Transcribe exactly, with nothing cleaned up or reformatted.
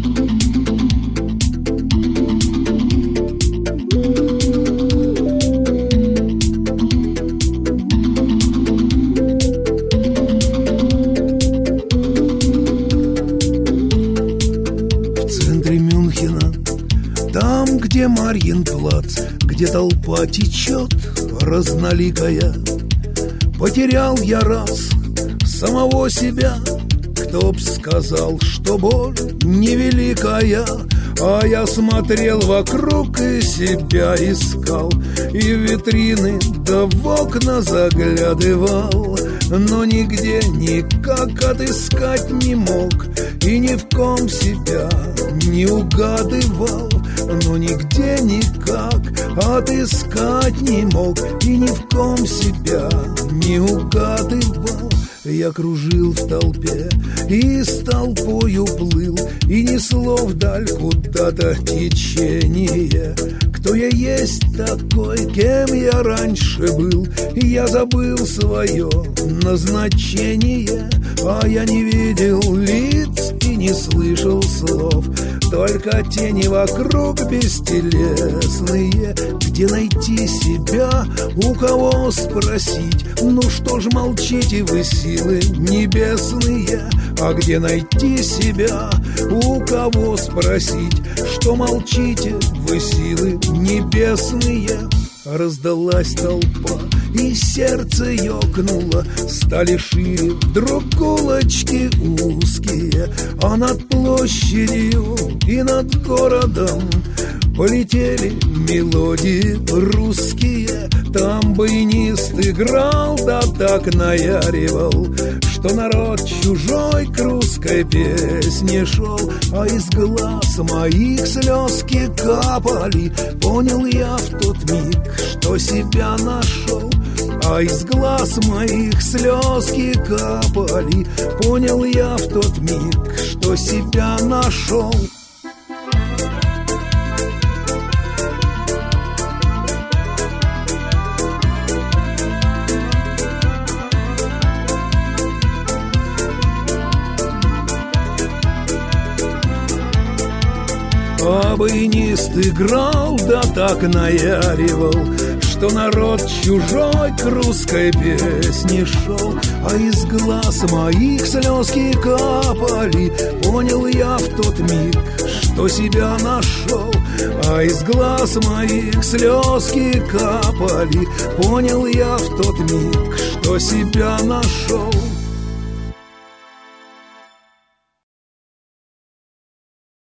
Где Марьенплац, где толпа течет разноликая, потерял я раз самого себя. Кто б сказал, что боль невеликая, а я смотрел вокруг и себя искал, и в витрины да в окна заглядывал, но нигде никак отыскать не мог, и ни в ком себя не угадывал, но нигде никак отыскать не мог, и ни в ком себя не угадывал. Я кружил в толпе и с толпою плыл, и несло вдаль куда-то течение. Кто я есть такой, кем я раньше был, и я забыл свое назначение. А я не видел лиц и не слышал слов, только тени вокруг бестелесные. Где найти себя, у кого спросить? Ну что ж молчите вы, силы небесные? А где найти себя, у кого спросить? Что молчите вы, силы небесные? Раздалась толпа, и сердце ёкнуло, стали шире вдруг улочки узкие, а над площадью и над городом полетели мелодии русские. Там баянист играл, да так наяривал, что народ чужой к русской песне шел, а из глаз моих слезки капали. Понял я в тот миг, что себя нашел, а из глаз моих слезки капали. Понял я в тот миг, что себя нашел. А баянист играл, да так наяривал, что народ чужой к русской песне шел, а из глаз моих слезки капали. Понял я в тот миг, что себя нашел, а из глаз моих слезки капали. Понял я в тот миг, что себя нашел.